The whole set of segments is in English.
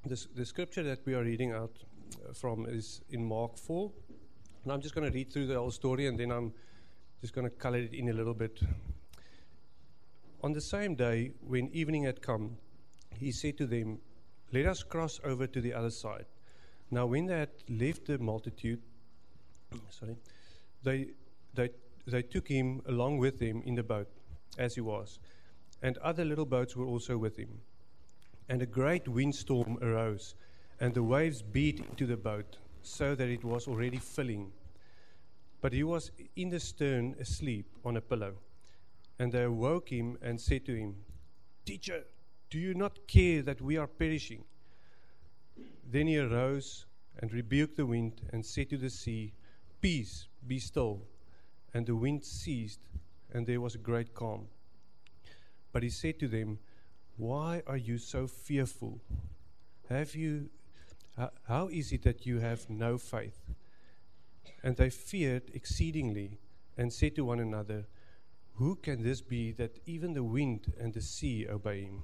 The scripture that we are reading out from is in Mark 4. And I'm just going to read through the whole story, and then I'm just going to color it in a little bit. On the same day, when evening had come, he said to them, "Let us cross over to the other side." Now when they had left the multitude, they took him along with them in the boat, as he was, and other little boats were also with him. And a great windstorm arose, and the waves beat into the boat, so that it was already filling. But he was in the stern asleep on a pillow. And they awoke him and said to him, "Teacher, do you not care that we are perishing?" Then he arose and rebuked the wind and said to the sea, "Peace, be still." And the wind ceased, and there was a great calm. But he said to them, "Why are you so fearful? How is it that you have no faith?" And they feared exceedingly and said to one another, "Who can this be that even the wind and the sea obey him?"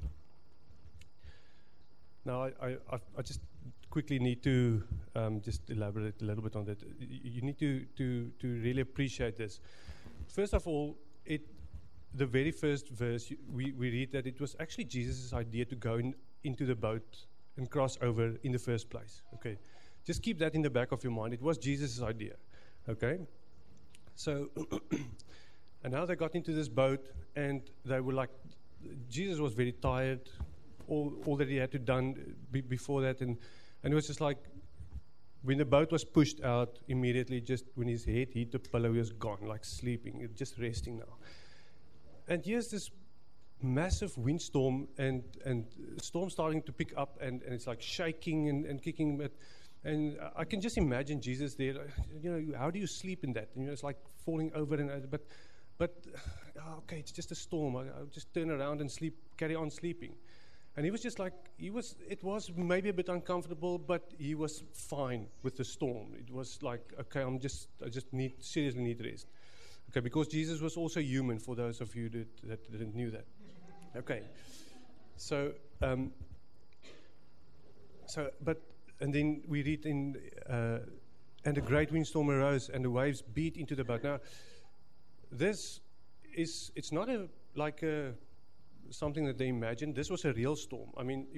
Now, I just quickly need to just elaborate a little bit on that. You need to really appreciate this. First of all, the very first verse, we read that it was actually Jesus' idea to go into the boat and cross over in the first place. Okay, just keep that in the back of your mind. It was Jesus' idea. Okay, so and now they got into this boat, and they were like, Jesus was very tired. All that he had to done before that, and it was just like when the boat was pushed out, immediately, just when his head hit the pillow, he was gone, like sleeping, just resting now. And here's this massive windstorm, and storm starting to pick up, and it's like shaking and kicking. And I can just imagine Jesus there. How do you sleep in that? And it's like falling over and over. But okay, it's just a storm. I'll just turn around and sleep, carry on sleeping. And he was just like, it was maybe a bit uncomfortable, but he was fine with the storm. It was like, okay, I just seriously need rest. Okay, because Jesus was also human, for those of you that didn't know that. Okay, and then we read in, and a great windstorm arose, and the waves beat into the boat. Now, it's not something that they imagined. This was a real storm. I mean,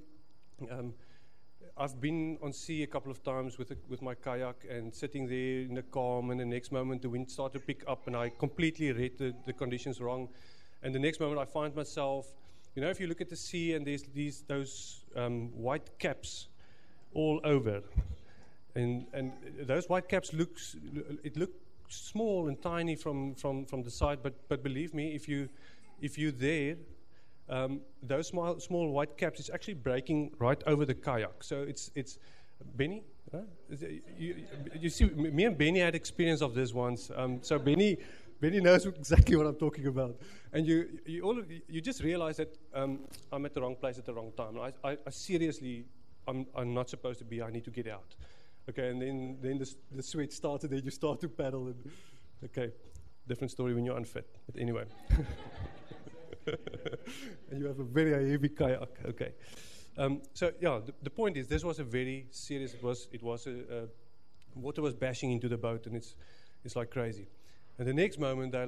I've been on sea a couple of times with my kayak and sitting there in the calm, and the next moment the wind started to pick up, and I completely read the conditions wrong. And the next moment I find myself, if you look at the sea and there's those white caps all over, and those white caps look small and tiny from the side, but believe me, if you're there, those small white caps is actually breaking right over the kayak. So it's Benny. Huh? You see, me and Benny had experience of this once. So Benny knows exactly what I'm talking about. And you just realize that I'm at the wrong place at the wrong time. I seriously, I'm not supposed to be. I need to get out. Okay, and then the sweat started. Then you start to paddle. And, okay, different story when you're unfit. But anyway. And you have a very heavy kayak. Okay. So yeah, the point is, this was a very serious. It was water was bashing into the boat, and it's like crazy. And the next moment they're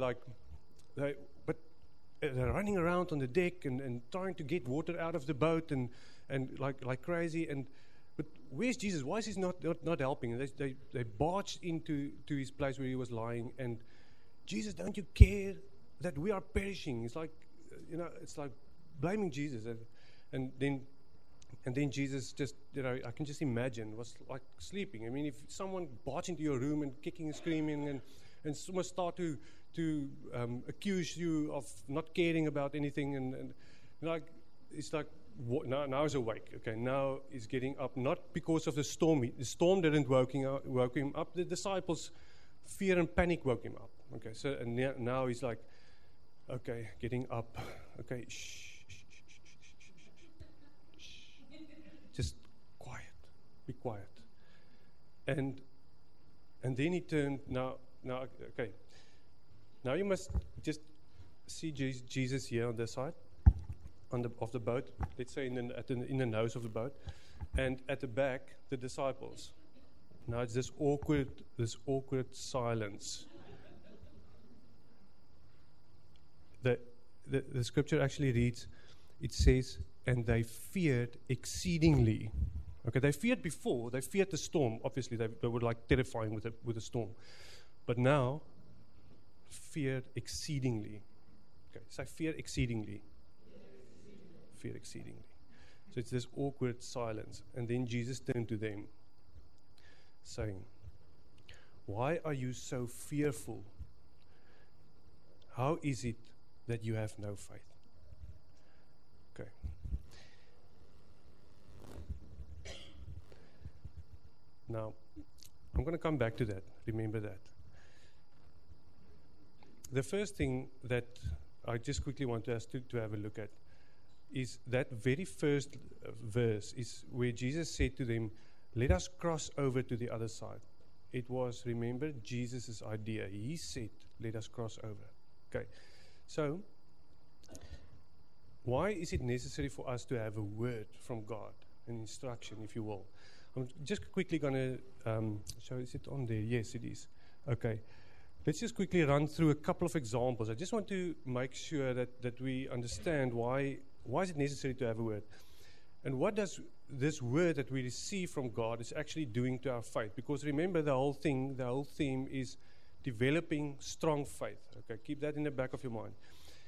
running around on the deck and trying to get water out of the boat and like crazy. But where's Jesus? Why is he not helping? And they barged into his place where he was lying. And Jesus, don't you care that we are perishing? It's like, it's like blaming Jesus. And then Jesus just, I can just imagine, was like sleeping. I mean, if someone barged into your room and kicking and screaming and someone start to accuse you of not caring about anything, and it's like, now he's awake. Okay, now he's getting up, not because of the storm. The storm didn't woke him up. The disciples' fear and panic woke him up. Okay, so and now he's like, okay, getting up. Okay, shh. Just quiet. Be quiet. And then he turned. Now, okay. Now you must just see Jesus here on this side, of the boat. Let's say in the nose of the boat, and at the back, the disciples. Now it's this awkward silence. The scripture actually reads, it says, and they feared exceedingly. Okay, they feared before. They feared the storm. Obviously, they were like terrifying with a storm. But now, feared exceedingly. Okay, so fear exceedingly. Fear exceedingly. So it's this awkward silence. And then Jesus turned to them, saying, why are you so fearful? How is it that you have no faith? Okay. Now, I'm going to come back to that. Remember that. The first thing that I just quickly want us to have a look at is that very first verse is where Jesus said to them, let us cross over to the other side. It was, remember, Jesus' idea. He said, let us cross over. Okay. So, why is it necessary for us to have a word from God, an instruction, if you will? I'm just quickly going to show, is it on there? Yes, it is. Okay. Let's just quickly run through a couple of examples. I just want to make sure that we understand why is it necessary to have a word. And what does this word that we receive from God is actually doing to our faith? Because remember, the whole theme is developing strong faith. Okay, keep that in the back of your mind.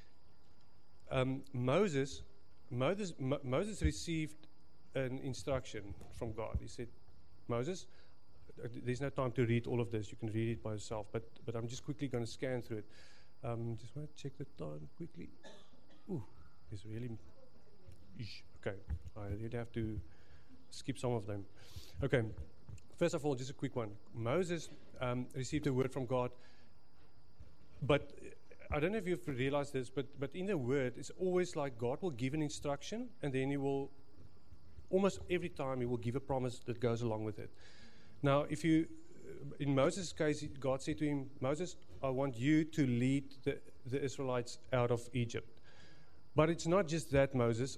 Moses received an instruction from God. He said, Moses, there's no time to read all of this. You can read it by yourself. But I'm just quickly going to scan through it. Just want to check the time quickly. Ooh, it's really... Okay, I really have to skip some of them. Okay, first of all, just a quick one. Moses received a word from God. But I don't know if you've realized this, but in the word, it's always like God will give an instruction, and then he will, almost every time, he will give a promise that goes along with it. Now, in Moses' case, God said to him, Moses, I want you to lead the Israelites out of Egypt. But it's not just that, Moses.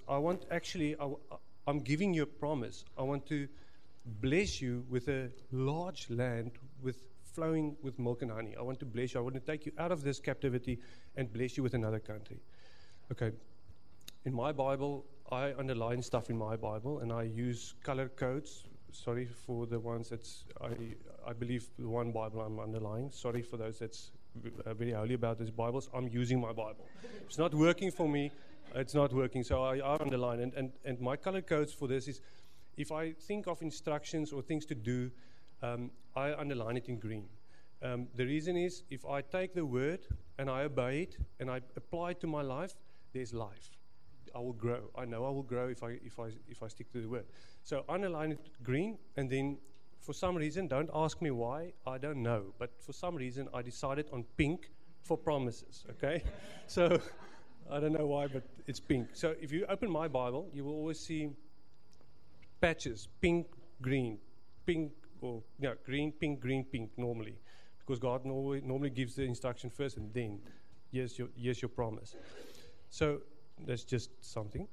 I'm giving you a promise. I want to bless you with a large land flowing with milk and honey. I want to bless you. I want to take you out of this captivity and bless you with another country. Okay. In my Bible, I underline stuff in my Bible, and I use color codes. Sorry for the ones I believe the one Bible I'm underlying. Sorry for those that's very holy about these Bibles. I'm using my Bible. It's not working for me. It's not working, so I underline. And my color codes for this is, if I think of instructions or things to do, I underline it in green. The reason is, if I take the word and I obey it and I apply it to my life, there's life. I will grow. I know I will grow if I stick to the word. So underline it green, and then for some reason, don't ask me why, I don't know, but for some reason I decided on pink for promises. Okay, so I don't know why, but it's pink. So if you open my Bible, you will always see patches: pink, green, pink, or green, pink normally, because God normally gives the instruction first, and then here's your promise. So that's just something.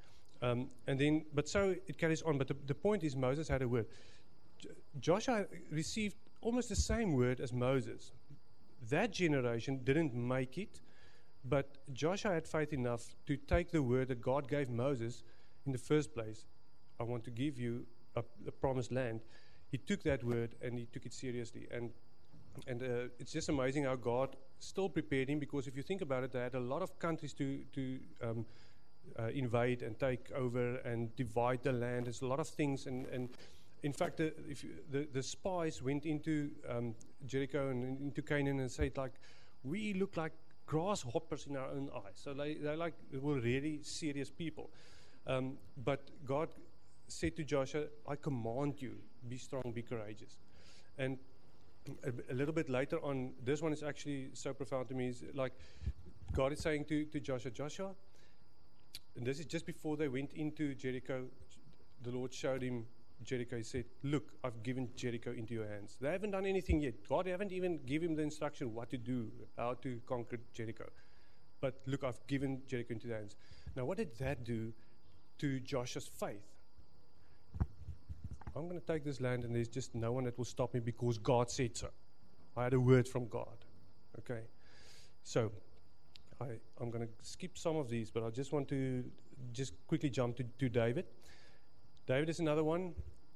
So it carries on. But the point is, Moses had a word. Joshua received almost the same word as Moses. That generation didn't make it, but Joshua had faith enough to take the word that God gave Moses in the first place. I want to give you a promised land. He took that word and he took it seriously. And it's just amazing how God still prepared him, because if you think about it, they had a lot of countries to invade and take over and divide the land. There's a lot of things, and in fact, the spies went into Jericho and into Canaan and said, like, we look like grasshoppers in our own eyes. So they were really serious people. But God said to Joshua, I command you, be strong, be courageous. And a little bit later on, this one is actually so profound to me, is like God is saying to Joshua, and this is just before they went into Jericho, the Lord showed him Jericho. He said, look, I've given Jericho into your hands. They haven't done anything yet. God haven't even given him the instruction what to do, how to conquer Jericho. But look, I've given Jericho into their hands. Now, what did that do to Joshua's faith? I'm going to take this land, and there's just no one that will stop me because God said so. I had a word from God. Okay. So, I'm going to skip some of these, but I just want to just quickly jump to David. David is another one.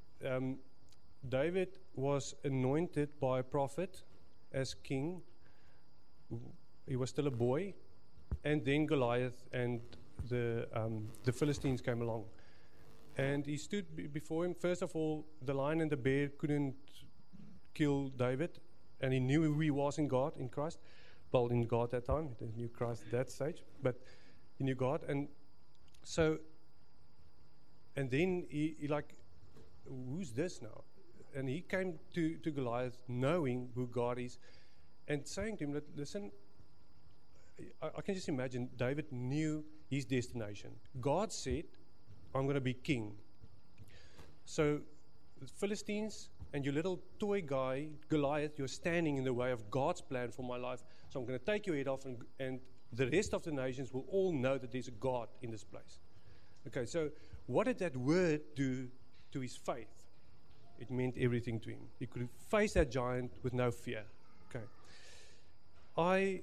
David was anointed by a prophet as king. He was still a boy, and then Goliath and the Philistines came along, and he stood before him. First of all, the lion and the bear couldn't kill David, and he knew who he was in God, in Christ. Well, in God that time, he didn't knew Christ at that stage, but he knew God, and so, and then he like, who's this now? And he came to Goliath knowing who God is, and saying to him, listen, I can just imagine David knew his destination. God said, I'm going to be king. So the Philistines and your little toy guy, Goliath, you're standing in the way of God's plan for my life. So I'm going to take your head off, and the rest of the nations will all know that there's a God in this place. Okay, so what did that word do to his faith? It meant everything to him. He could face that giant with no fear. Okay. I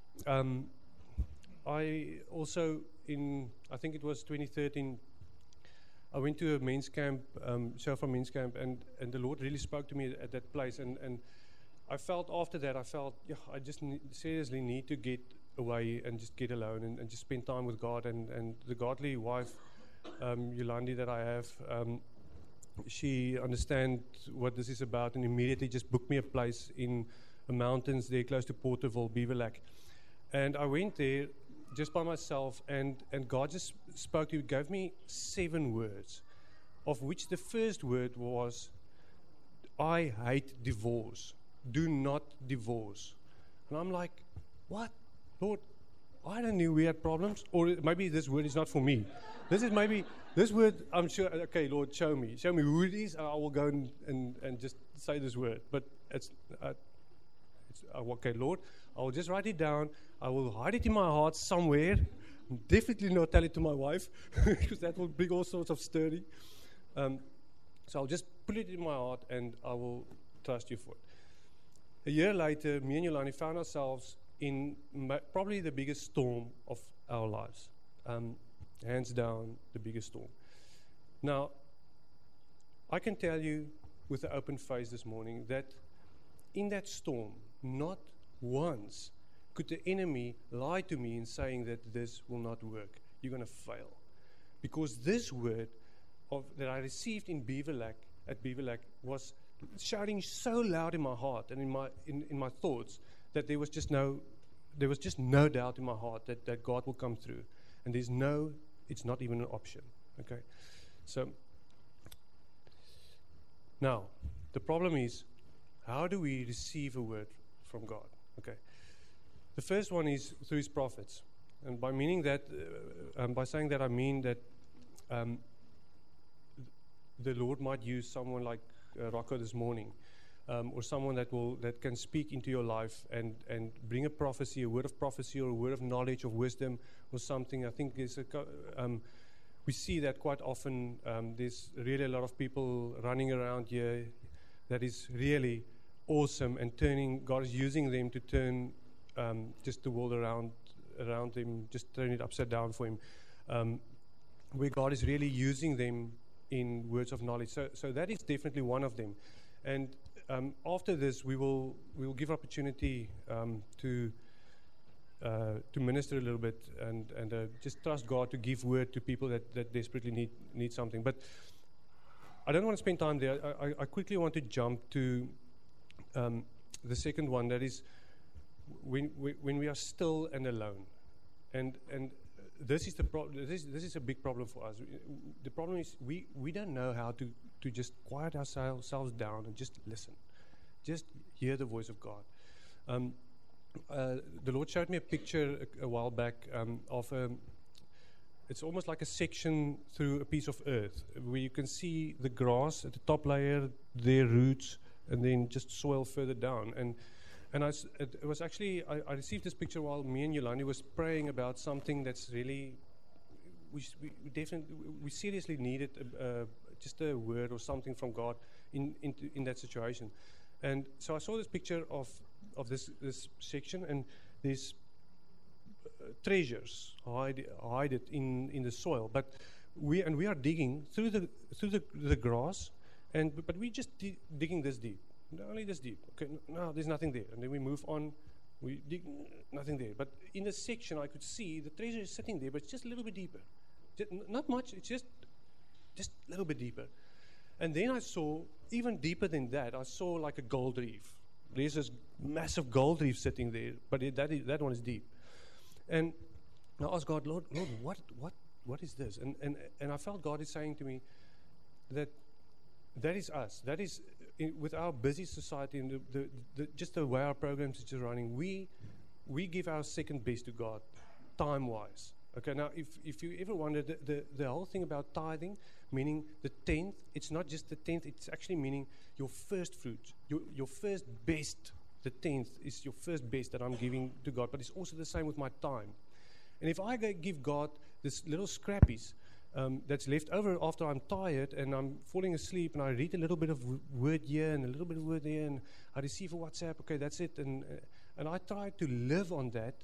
also, I think it was 2013, I went to a men's camp, Shofar men's camp, and the Lord really spoke to me at that place. And I felt after that, I just seriously need to get away and just get alone and just spend time with God. And the godly wife, Yolandi, that I have, she understands what this is about, and immediately just booked me a place in the mountains there close to Porterville, Beaverlack. And I went there just by myself, and God just spoke to me, gave me 7 words, of which the first word was, I hate divorce. Do not divorce. And I'm like, what? Lord, I don't know we had problems, or maybe this word is not for me. This word, I'm sure, okay, Lord, show me who it is, and I will go and just say this word. But it's okay, Lord, I will just write it down. I will hide it in my heart somewhere. Definitely not tell it to my wife, because that will bring all sorts of stirring. So I'll just put it in my heart, and I will trust you for it. A year later, me and Yolani found ourselves in probably the biggest storm of our lives. Hands down, the biggest storm. Now, I can tell you with an open face this morning that in that storm, not once could the enemy lie to me in saying that this will not work. You're going to fail. Because this word that I received in Beaverlack, at Beaverlack, was shouting so loud in my heart and in my thoughts that there was just no doubt in my heart that God will come through. And it's not even an option. Okay? So, now, the problem is, how do we receive a word from God? Okay. The first one is through His prophets, and by meaning that, by saying that, I mean that the Lord might use someone like Rocco this morning, or someone that can speak into your life and bring a prophecy, a word of prophecy, or a word of knowledge, of wisdom, or something. I think there's we see that quite often. There's really a lot of people running around here that is really awesome, and God is using them to turn just the world around them, just turn it upside down for Him, where God is really using them in words of knowledge. So that is definitely one of them. And after this, we will give opportunity to minister a little bit and just trust God to give word to people that desperately need something. But I don't want to spend time there. I quickly want to jump to the second one, that is when we are still and alone. And this is the problem. This is a big problem for us. The problem is we don't know how to just quiet ourselves down and just listen, just hear the voice of God. The Lord showed me a picture a while back of it's almost like a section through a piece of earth where you can see the grass at the top layer, their roots, and then just soil further down. And it was actually, I received this picture while me and Yolandi was praying about something that's really, we seriously needed just a word or something from God in that situation. And so I saw this picture of this section, and these treasures hide it in the soil. But we are digging through the grass, but we just digging this deep, only this deep. Okay, no, there's nothing there, and then we move on. We dig, nothing there. But in the section, I could see the treasure is sitting there, but it's just a little bit deeper. Not much. It's just a little bit deeper. And then I saw, even deeper than that, I saw like a gold reef. There's this massive gold reef sitting there, but that one is deep. And I asked God, Lord, what is this? And I felt God is saying to me that is us. That is, with our busy society and just the way our programs are running, we give our second best to God, time-wise. Okay, now if you ever wondered, the whole thing about tithing, meaning the 10th, it's not just the 10th, it's actually meaning your first fruit, your first best. The 10th is your first best that I'm giving to God, but it's also the same with my time. And if I give God this little scrappies that's left over after I'm tired and I'm falling asleep, and I read a little bit of word here and a little bit of word there, and I receive a WhatsApp, okay, that's it, and I try to live on that,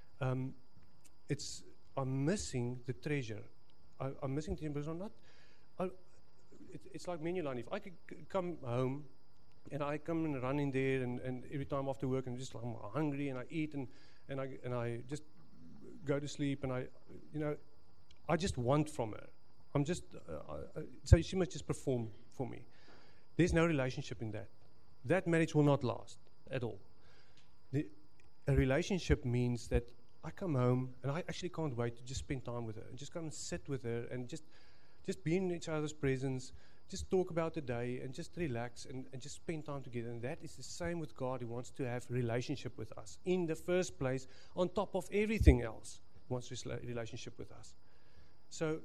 I'm missing the treasure. I'm missing the treasure. It's like Menulani. If I could come home and I come and run in there, and every time after work, I'm hungry, and I eat, and I just go to sleep, and I just want from her. I'm just so she must just perform for me. There's no relationship in that. That marriage will not last at all. A relationship means that I come home and I actually can't wait to just spend time with her and just come and sit with her and just be in each other's presence, just talk about the day and just relax and just spend time together. And that is the same with God. He wants to have a relationship with us in the first place, on top of everything else. He wants a relationship with us. So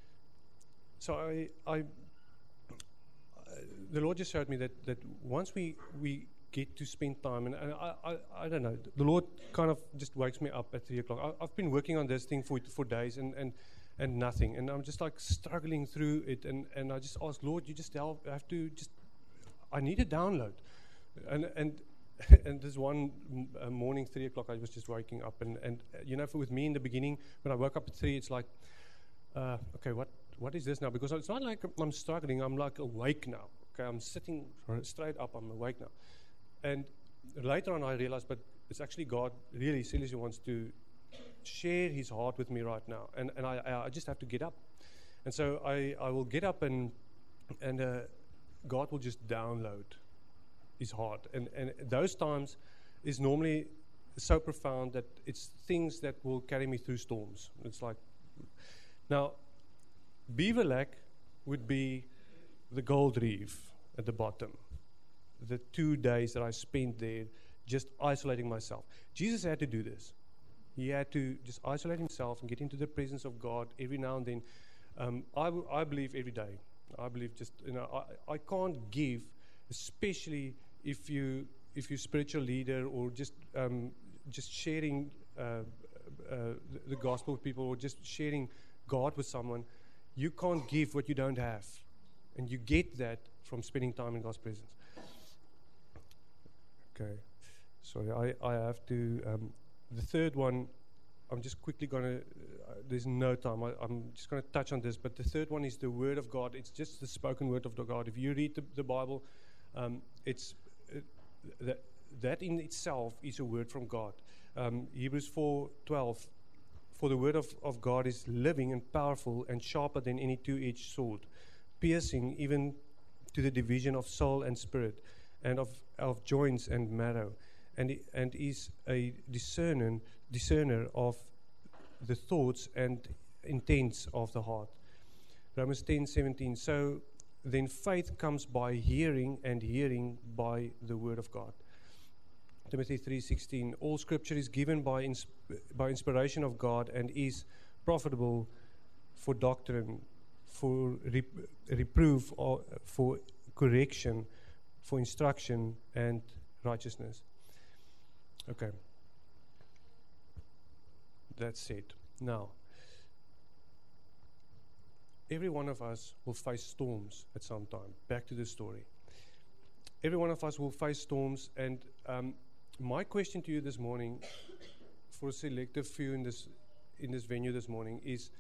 the Lord just showed me that once we get to spend time, and I don't know, the Lord kind of just wakes me up at 3 o'clock. I've been working on this thing for days and nothing, and I'm just like struggling through it, and I just ask, Lord, you just help. I need a download, and this one morning, 3 o'clock, I was just waking up, and with me in the beginning, when I woke up at 3, it's like, okay, what is this now? Because it's not like I'm struggling, I'm like awake now. Okay, I'm sitting straight up, I'm awake now. And later on I realized, but it's actually God really seriously wants to share his heart with me right now. And I just have to get up. And so I will get up, and God will just download his heart. And those times is normally so profound that it's things that will carry me through storms. It's like, now, Beaverlack would be the gold reef at the bottom. The 2 days that I spent there just isolating myself. Jesus had to do this. He had to just isolate himself and get into the presence of God every now and then. I believe every day. I believe I can't give, especially if you're a spiritual leader or just sharing the gospel with people or just sharing God with someone. You can't give what you don't have. And you get that from spending time in God's presence. Okay, sorry, I have to, the third one, I'm just quickly going to, there's no time, I'm just going to touch on this, but the third one is the Word of God. It's just the spoken Word of God. If you read the Bible, it's that in itself is a word from God. Hebrews 4:12, for the Word of God is living and powerful and sharper than any two-edged sword, piercing even to the division of soul and spirit, and of joints and marrow, and is a discerner of the thoughts and intents of the heart. Romans 10:17. So then faith comes by hearing, and hearing by the word of God. Timothy 3:16. All Scripture is given by inspiration of God and is profitable for doctrine, for reproof, or for correction, for instruction and righteousness. Okay. That's it. Now, every one of us will face storms at some time. Back to the story. Every one of us will face storms, and my question to you this morning, for a selective few in this venue this morning, is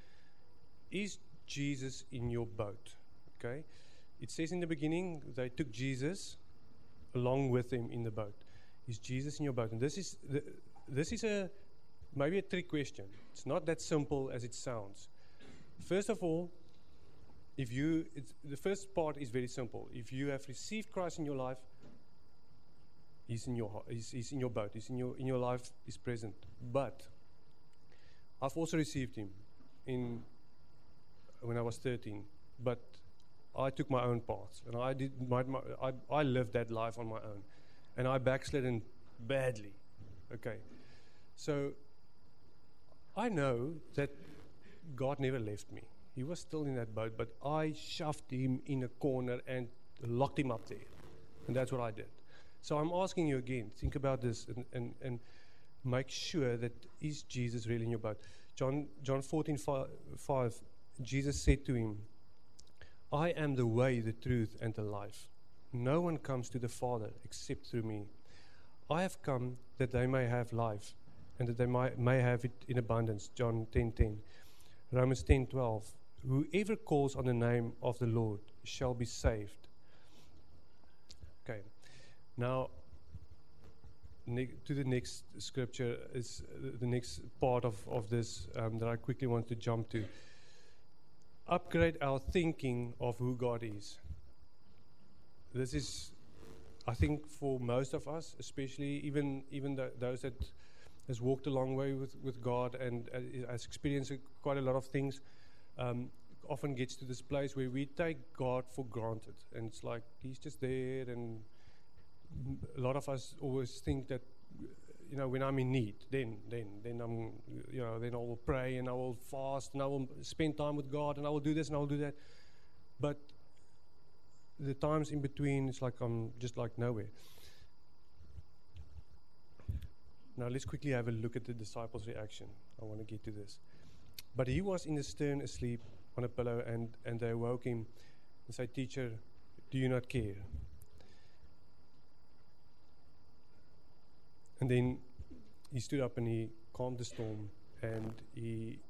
Jesus in your boat? Okay, it says in the beginning they took Jesus along with them in the boat. Is Jesus in your boat? And this is maybe a trick question. It's not that simple as it sounds. First of all, the first part is very simple. If you have received Christ in your life, He's in your boat. He's in your life. He's present. But I've also received Him when I was 13. But I took my own path, and I lived that life on my own, and I backslidden badly. Okay, so I know that God never left me. He was still in that boat, but I shoved him in a corner and locked him up there, and that's what I did. So I'm asking you again, think about this and make sure that is Jesus really in your boat. John 14:5, Jesus said to him, I am the way, the truth, and the life. No one comes to the Father except through me. I have come that they may have life, and that they may have it in abundance. John 10:10. Romans 10:12. Whoever calls on the name of the Lord shall be saved. Okay. Now, to the next scripture is the next part of this that I quickly want to jump to. Upgrade our thinking of who God is. This is, I think, for most of us, especially even those that has walked a long way with God and has experienced quite a lot of things, often gets to this place where we take God for granted, and it's like He's just there. And a lot of us always think that, when I'm in need, then I'm, then I will pray and I will fast and I will spend time with God and I will do this and I will do that. But the times in between, it's like I'm just like nowhere. Now let's quickly have a look at the disciples' reaction. I want to get to this. But he was in the stern asleep on a pillow, and they awoke him and said, Teacher, do you not care? And then he stood up and he calmed the storm, and he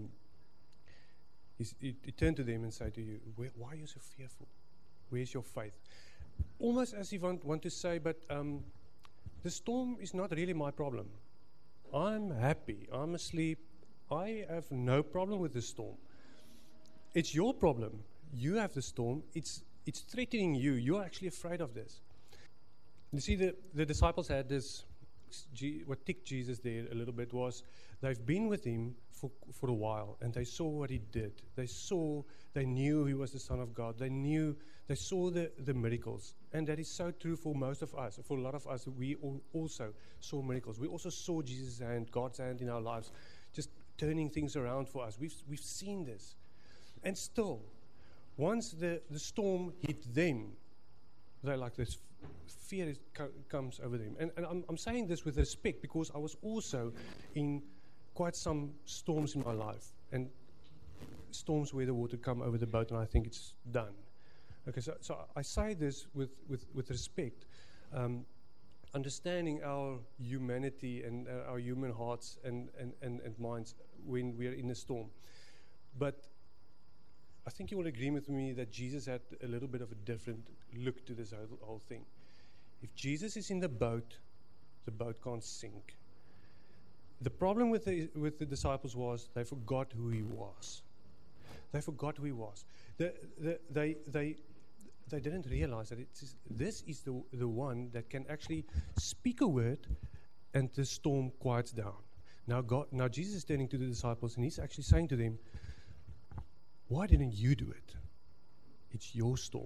turned to them and said to you, why are you so fearful? Where's your faith? Almost as if I want to say, but the storm is not really my problem. I'm happy. I'm asleep. I have no problem with the storm. It's your problem. You have the storm. It's threatening you. You're actually afraid of this. You see, the disciples had this. What ticked Jesus there a little bit was they've been with him for a while, and they saw what he did. They knew he was the Son of God. They saw the miracles, and that is so true for most of us. For a lot of us, we also saw miracles. We also saw Jesus' hand, God's hand in our lives, just turning things around for us. We've seen this, and still, once the storm hit them, they're like this. Fear comes over them. And I'm saying this with respect because I was also in quite some storms in my life, and storms where the water come over the boat and I think it's done. Okay, so I say this with respect, understanding our humanity and our human hearts and minds when we are in a storm. But I think you will agree with me that Jesus had a little bit of a different look to this whole thing. If Jesus is in the boat can't sink. The problem with the disciples was they forgot who he was. They forgot who he was. They didn't realize that this is the one that can actually speak a word and the storm quiets down. Now Jesus is turning to the disciples and he's actually saying to them, why didn't you do it? It's your storm.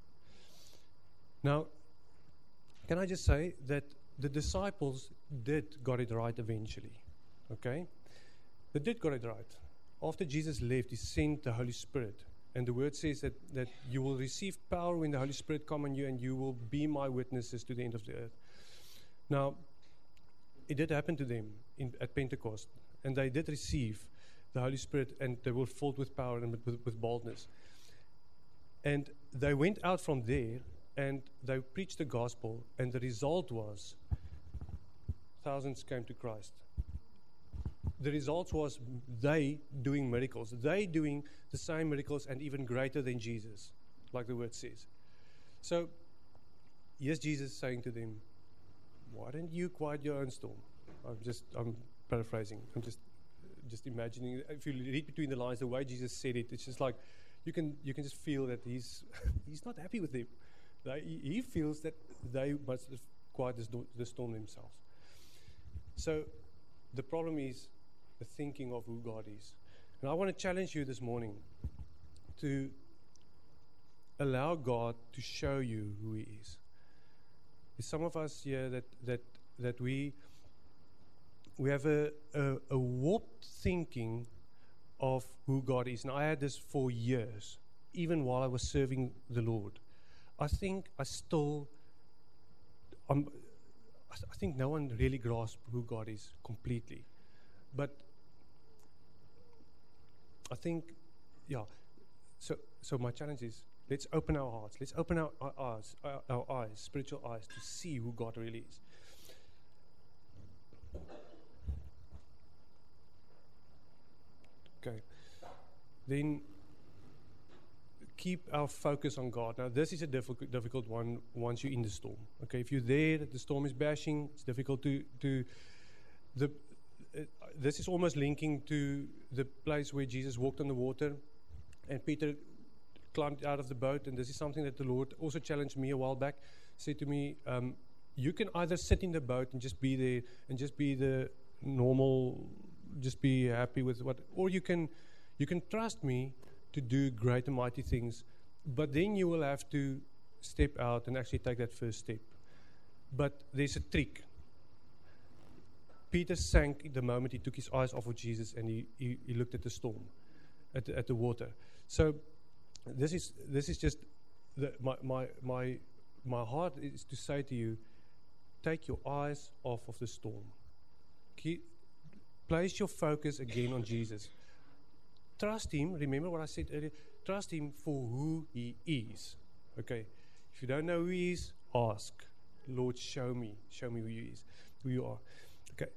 Now, can I just say that the disciples did got it right eventually, okay? They did got it right. After Jesus left, he sent the Holy Spirit. And the word says that you will receive power when the Holy Spirit come on you, and you will be my witnesses to the end of the earth. Now, it did happen to them at Pentecost, and they did receive the Holy Spirit, and they were filled with power and with boldness. And they went out from there, and they preached the gospel, and the result was thousands came to Christ. The result was they doing miracles. They doing the same miracles and even greater than Jesus, like the word says. So, yes, Jesus saying to them, why don't you quiet your own storm? I'm paraphrasing. I'm just imagining. If you read between the lines, the way Jesus said it, it's just like you can just feel that he's not happy with them. He feels that they must quiet the storm themselves. So the problem is the thinking of who God is. And I want to challenge you this morning to allow God to show you who He is. There's some of us here that we have a warped thinking of who God is. And I had this for years, even while I was serving the Lord. I think no one really grasps who God is completely. But I think, so my challenge is, let's open our hearts. Let's open our eyes, spiritual eyes, to see who God really is. Okay. Then keep our focus on God. Now, this is a difficult one once you're in the storm. Okay, if you're there, the storm is bashing. It's difficult this is almost linking to the place where Jesus walked on the water, and Peter climbed out of the boat. And this is something that the Lord also challenged me a while back. Said to me, you can either sit in the boat and just be there and just be the normal, just be happy with what, or you can trust me to do great and mighty things, but then you will have to step out and actually take that first step. But there's a trick. Peter sank the moment he took his eyes off of Jesus and he looked at the storm, at the water. So this is just my heart is to say to you, take your eyes off of the storm. Place your focus again on Jesus. Trust Him. Remember what I said earlier. Trust Him for who He is. Okay. If you don't know who He is, ask. Lord, show me who He is, who you are. Okay.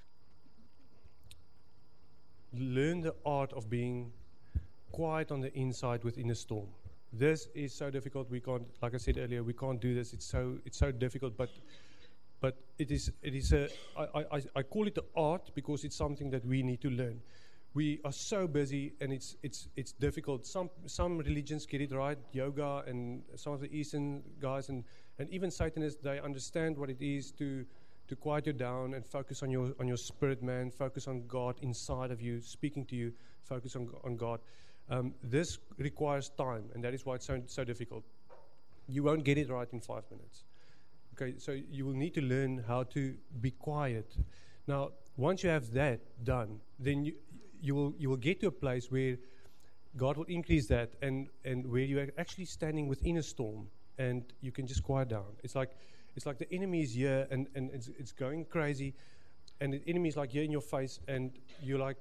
Learn the art of being quiet on the inside within a storm. This is so difficult. We can't, like I said earlier, we can't do this. It's so difficult. But it is I call it the art because it's something that we need to learn. We are so busy, and it's difficult. Some religions get it right, yoga, and some of the Eastern guys, and even Satanists, they understand what it is to quiet you down and focus on your spirit, man. Focus on God inside of you, speaking to you. Focus on God. This requires time, and that is why it's so difficult. You won't get it right in 5 minutes. Okay, so you will need to learn how to be quiet. Now, once you have that done, then you will get to a place where God will increase that, and where you are actually standing within a storm, and you can just quiet down. It's like the enemy is here, and it's going crazy, and the enemy is like here in your face, and you're like,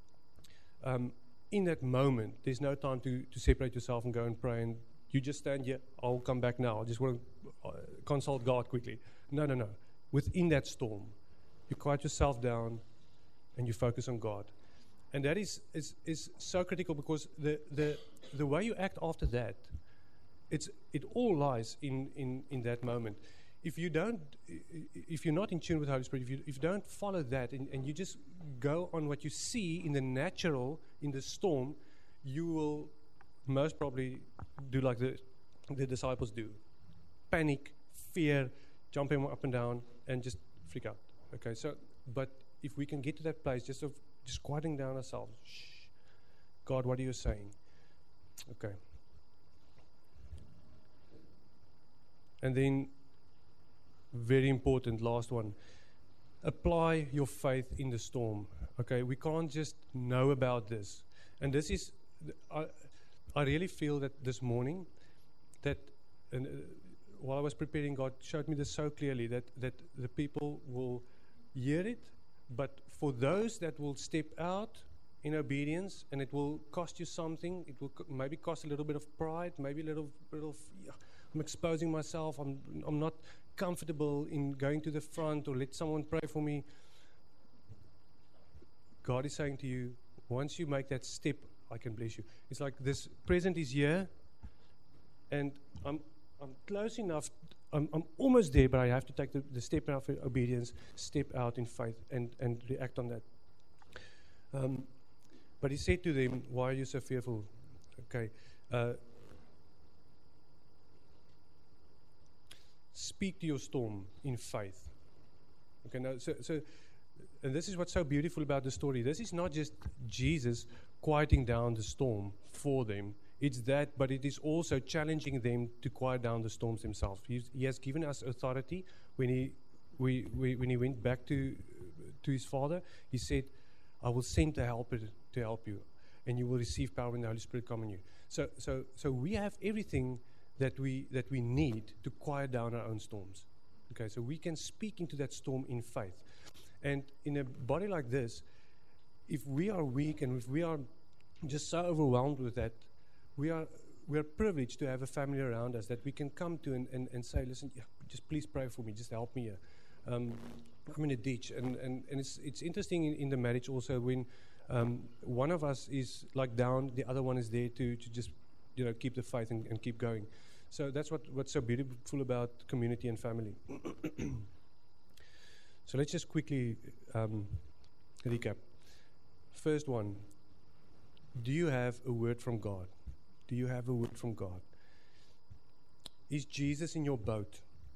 in that moment, there's no time to separate yourself and go and pray, and you just stand here. I'll come back now. I just want to consult God quickly. No. Within that storm, you quiet yourself down, and you focus on God. And that is so critical, because the way you act after that, it all lies in that moment. If you're not in tune with the Holy Spirit, if you don't follow that, and you just go on what you see in the natural, in the storm, you will most probably do like the disciples do. Panic, fear, jumping up and down, and just freak out. Okay, so, but if we can get to that place just quieting down ourselves. Shh. God, what are you saying? Okay. And then, very important, last one. Apply your faith in the storm. Okay, we can't just know about this. And this is, I really feel that this morning, that while I was preparing, God showed me this so clearly, that the people will hear it, but for those that will step out in obedience, and it will cost you something. It will maybe cost a little bit of pride, maybe a little bit of, I'm exposing myself, I'm not comfortable in going to the front or let someone pray for me. God is saying to you, once you make that step, I can bless you. It's like this present is here, and I'm close enough. I'm almost there, but I have to take the step out of obedience, step out in faith, and react on that. But he said to them, why are you so fearful? Okay. Speak to your storm in faith. Okay, now, so and this is what's so beautiful about the story. This is not just Jesus quieting down the storm for them. It's that, but it is also challenging them to quiet down the storms themselves. He has given us authority. When he went back to his Father, he said, I will send the helper to help you, and you will receive power when the Holy Spirit comes on you. So we have everything that we need to quiet down our own storms. Okay, so we can speak into that storm in faith. And in a body like this, if we are weak and if we are just so overwhelmed with that, we are privileged to have a family around us that we can come to and say, listen, just please pray for me, just help me here. I'm in a ditch, and it's interesting in the marriage also when one of us is like down, the other one is there to just keep the faith and keep going. So that's what's so beautiful about community and family. So let's just quickly recap. First one, do you have a word from God? Do you have a word from God? Is Jesus in your boat?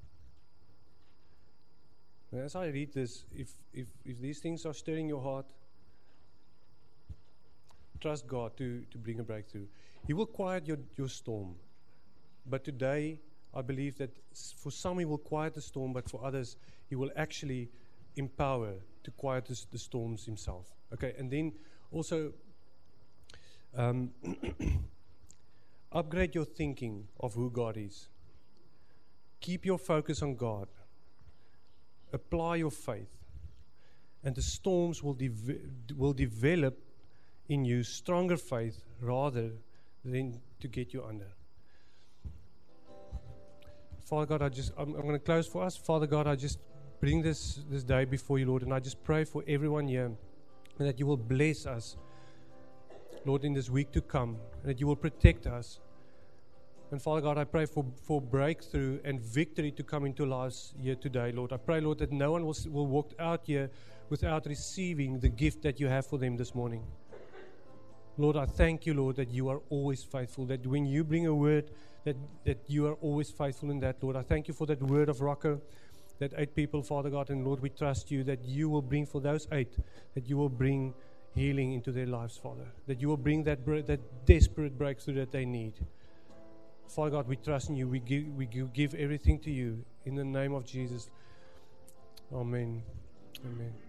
And as I read this, if these things are stirring your heart, trust God to bring a breakthrough. He will quiet your storm. But today, I believe that for some He will quiet the storm, but for others, He will actually empower to quiet the storms Himself. Okay, and then also upgrade your thinking of who God is. Keep your focus on God. Apply your faith, and the storms will develop in you stronger faith rather than to get you under. Father God, I'm going to close for us. Father God, I just bring this day before you, Lord, and I just pray for everyone here, and that you will bless us, Lord, in this week to come, and that you will protect us. And Father God, I pray for breakthrough and victory to come into lives here today, Lord. I pray, Lord, that no one will walk out here without receiving the gift that you have for them this morning. Lord, I thank you, Lord, that you are always faithful, that when you bring a word, that you are always faithful in that, Lord. I thank you for that word of Rocco, that 8 people, Father God, and Lord, we trust you that you will bring for those 8, that you will bring healing into their lives, Father, that you will bring that desperate breakthrough that they need. Father God, we trust in you. We give everything to you in the name of Jesus. Amen. Amen.